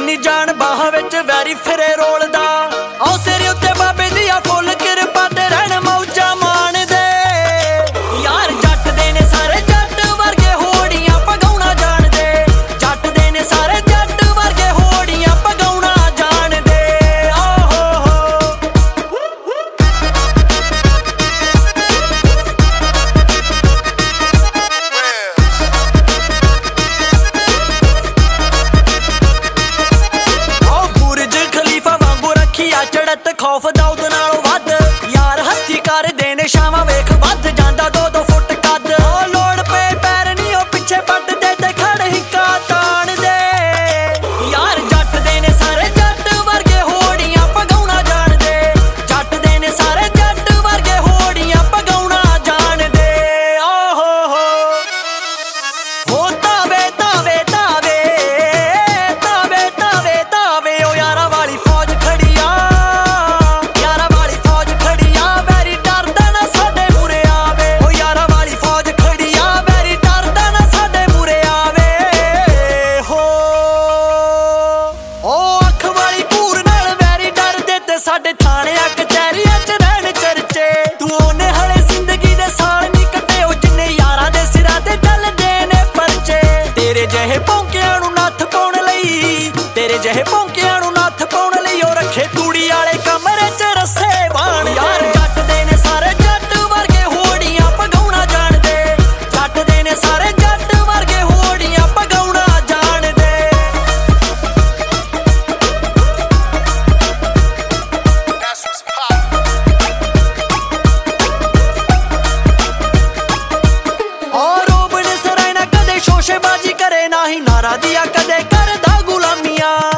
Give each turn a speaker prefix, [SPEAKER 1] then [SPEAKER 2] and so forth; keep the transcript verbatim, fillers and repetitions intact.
[SPEAKER 1] ਨੀ ਜਾਣ ਬਾਹਾਂ ਵਿੱਚ ਵੈਰੀ ਫਿਰੇ ਰੋਲਦਾ। ਆਓ ਸਿਰ ਉੱਤੇ ਬਾਬੇ ਦੀ ਆ ਫੁੱਲ ਕਿਰਪਾ ਤੇ ਰਹਿਣ ਮੌਜਾਂ ਮਾਣਦੇ। ਯਾਰ ਜੱਟ ਦੇ ਨੇ ਸਾਰੇ ਜੱਟ ਵਰਗੇ ਹੋੜੀਆਂ ਪਗਾਉਣਾ ਜਾਣਦੇ। ਜੱਟ ਦੇ ਨੇ ਸਾਰੇ ਜੱਟ ਵਰਗੇ ਹੋੜੀਆਂ ਪਗਾਉਣਾ ਜਾਣਦੇ। ਓਹੋ ਹੋ ਚੜਤ ਖੌਫ ਦਾਊਦ ਨਾਲੋਂ ਵੱਧ। ਯਾਰ ਹੱਥੀ ਕਰਦੇ ਨੇ ਛਾਵਾਂ ਵੇਖ ਵੱਧ ਜਾਂਦਾ ਦੋ ਦੋ ਫੁੱਟ ਕੱਦ। ਉਹ ਲੋੜ ਪਏ ਪੈਰ ਨੀ ਉਹ ਪਿੱਛੇ ਪੱਟਦੇ ਤੇ ਖੜ ਹਿੱਕਾ ਤਾਣਦੇ। ਯਾਰ ਜੱਟ ਦੇ ਨੇ ਸਾਰੇ ਜੱਟ ਵਰਗੇ ਹੋੜੀਆਂ ਪਗਾਉਣਾ ਜਾਣਦੇ। ਜੱਟ ਦੇ ਨੇ ਸਾਰੇ ਜੱਟ ਵਰਗੇ ਹੋੜੀਆਂ ਪਗਾਉਣਾ ਜਾਣਦੇ। ਓਹੋ ਹੋ ਹੋ ਤਾਵੇ ਤਾਵੇ ਤਾਵੇ ਤਾਵੇ ਤਾਵੇ ਤਾਵੇ ਉਹ ਯਾਰਾਂ ਵਾਲੀ ਫੌਜ ਖੜੀ ਆ। ਸਾਡੇ ਥਾਣਿਆਂ ਕਚਹਿਰੀਆਂ ਚ ਰਹਿਣ ਚਰਚੇ। ਤੂੰ ਉਹਨੇ ਹਲੇ ਜ਼ਿੰਦਗੀ ਦੇ ਸਾਲ ਨੀ ਕੱਟੇ ਉਹ ਜਿੰਨੇ ਯਾਰਾਂ ਦੇ ਸਿਰਾਂ ਤੇ ਚੱਲਦੇ ਨੇ ਪਰਚੇ। ਤੇਰੇ ਜਿਹੇ ਭੌਂਕਿਆਂ ਨੂੰ ਨੱਥ ਪਾਉਣ ਲਈ ਤੇਰੇ ਜਿਹੇ ਭੌਂਕਿਆਂ ਨੂੰ ਨੱਥ ਪਾਉਣ ਲਈ ਉਹ ਰੱਖੇ ਤੂੜੀ ਵਾਲੇ ਕਮਰੇ ਚ ਰੱਸੇ ਬਾਣ। ਯਾਰ ਜੱਟ ਦੇ ਨੇ ਸਾਰੇ ਜੱਟ ਵਰਗੇ ਹੋੜੀਆਂ ਪਗਾਉਣਾ ਜਾਣਦੇ। ਜੱਟ ਦੇ ਨੇ ਸਾਰੇ ਜੱਟ ਵਰਗੇ ਹੋੜੀਆਂ ਪਗਾਉਣਾ ਜਾਣਦੇ। ਸ਼ੋਸ਼ੇਬਾਜ਼ੀ ਕਰੇ ਨਾ ਹੀ ਨਾਰਾ ਦਿਆ ਕਦੇ ਕਰਦਾ ਗੁਲਾਮੀਆਂ।